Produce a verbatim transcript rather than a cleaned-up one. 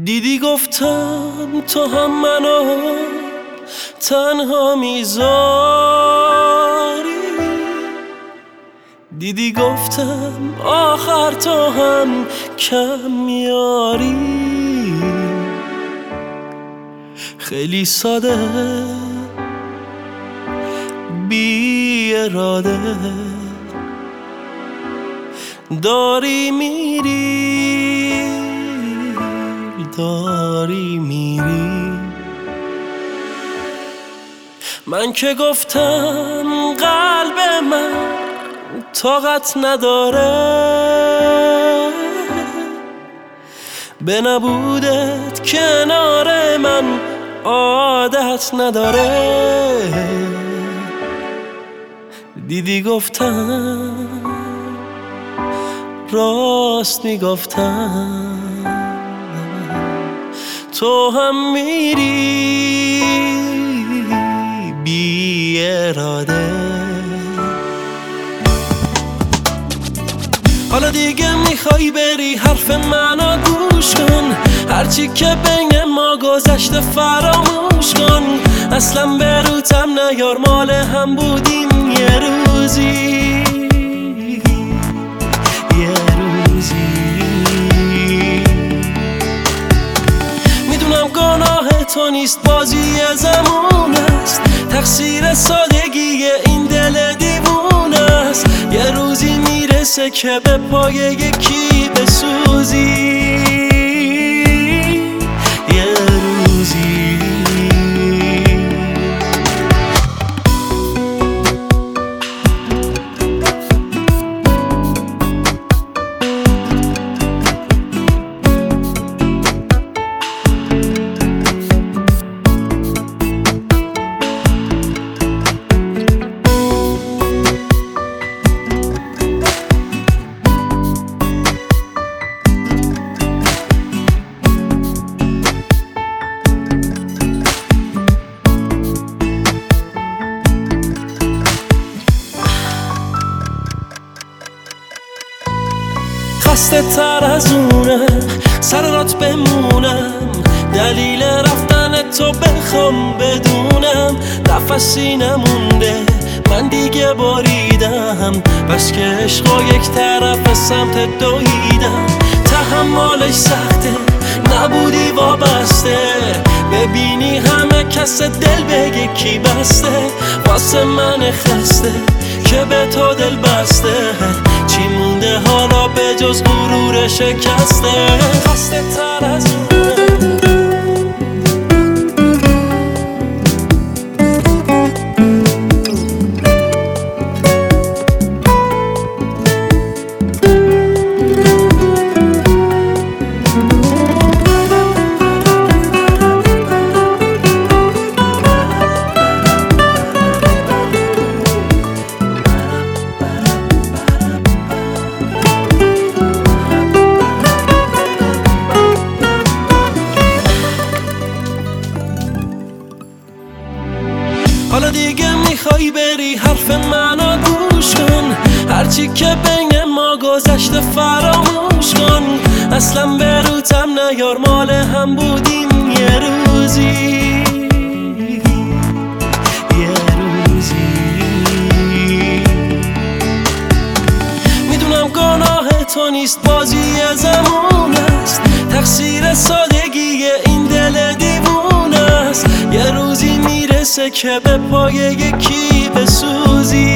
دیدی گفتم تو هم منو تنها میذاری، دیدی گفتم آخر تو هم کم میاری. خیلی ساده بی اراده داری میری داری میری. من که گفتم قلب من طاقت نداره به نبودت کنار من عادت نداره. دیدی گفتم راست میگفتم تو هم میری بی اراده. حالا دیگه میخوای بری حرف منو گوش کن، هرچی که بین ما گذشته فراموش کن. اصلا به روتم نیار مال هم بودیم یه روزی یه روزی. میدونم گناه تو نیست بازی زمون است، تقصیر سادگی این دل دیوونه است. یه روزی میرسه که به پای یکی بسوزی یه روزی. خسته تر از اونم سر رات بمونم، دلیل رفتن تو بخوام بدونم. نفسی نمونده من دیگه باریدم، بس که عشقا یک طرف سمت دویدم. تحملش سخته نبودی وابسته، ببینی همه کس دل به یکی بسته. واسه من خسته که به تو دل بسته، چی مونده حالا به جز غرور شکسته. خسته تر از اونه حالا دیگه میخوای بری حرف منو گوش کن، هرچی که بین ما گذشته فراموش کن. اصلا به روتم نیار مال هم بودیم یه روزی یه روزی. میدونم گناه تو نیست بازی زمون است، تقصیر سادگی این دل دیوونه است. یه روزی میرسه که به پای یکی بسوزی